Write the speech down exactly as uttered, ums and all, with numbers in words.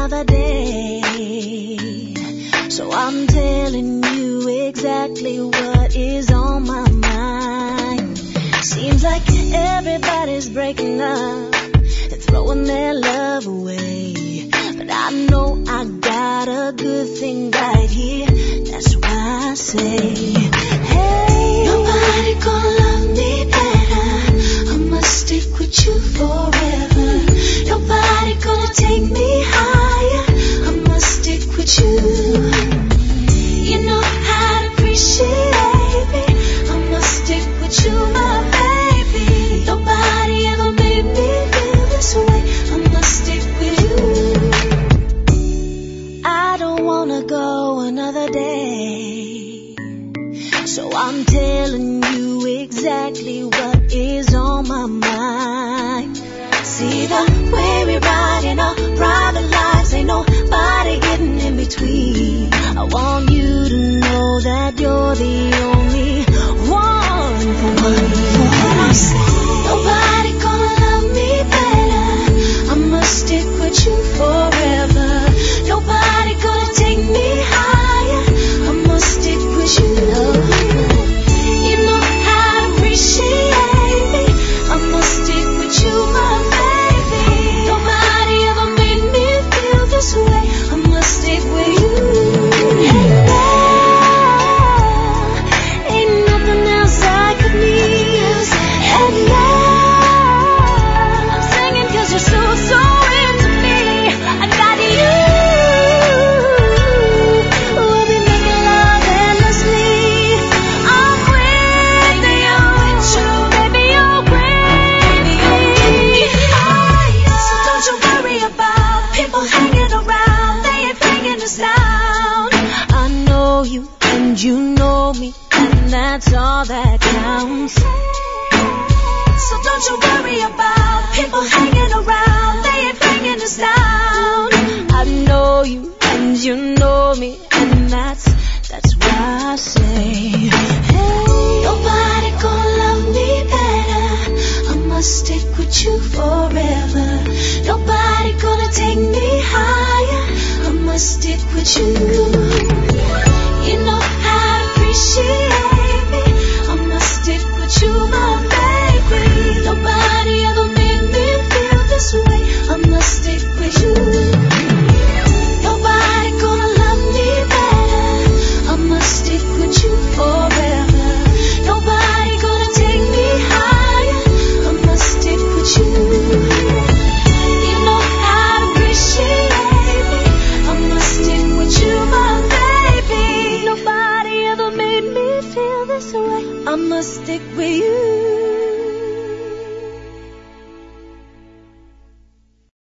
another day. So I'm telling you exactly what is on my mind. Seems like everybody's breaking up and throwing their love away. But I know I got a good thing right here. That's why I say, hey, nobody gonna love me better. I must stick with you forever. Nobody gonna take me higher. I must stick with you. You know how to appreciate me. I must stick with you, my baby. Nobody ever made me feel this way. I must stick with you. I don't wanna go another day. So I'm telling you exactly what is on my mind. See the way we ride in our private lives, ain't nobody getting in between. I want you to know that you're the only one for me. Nobody gonna love me better. I must stick with you forever. Nobody gonna take me higher. I must stick with you. You know how to appreciate me. I must stick with you, my baby. Nobody ever made me feel this way. I must stick with you. And love, ain't nothing else I could need. And love, I'm singing 'cause you're so, so into me. I got you. We'll be making love endlessly. I'm with you, baby, you're with me. So don't you worry about people hanging around. They ain't bringing us down. I know you and you know me, and that's all that counts. So don't you worry about people hanging around. They ain't bringing us down. I know you and you know me, and that's that's why I say, hey, nobody gonna love me better. I must stick with you forever. Nobody gonna take me higher. I must stick with you. You know how to appreciate me. I must stick with you, my baby. Nobody ever made me feel this way. I must stick with you. Nobody gonna love me better. I must stick with you forever. Nobody gonna take me higher. I must stick with you. You know how to appreciate me. I must stick with you, my baby. Nobody ever made me feel this way. I must stick with you.